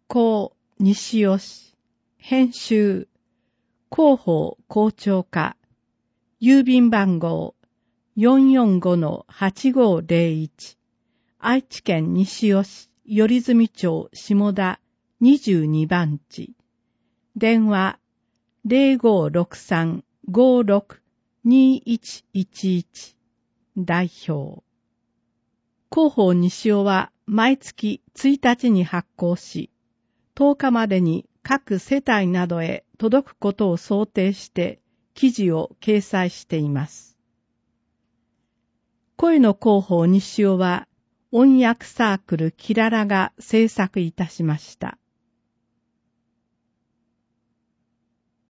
校西尾市、編集、広報校長課、郵便番号 445-8501、愛知県西尾市、頼住町下田22番地、電話 0563-56-2111、代表。広報西尾は毎月1日に発行し、10日までに各世帯などへ届くことを想定して記事を掲載しています。声の広報西尾は音訳サークルキララが制作いたしました。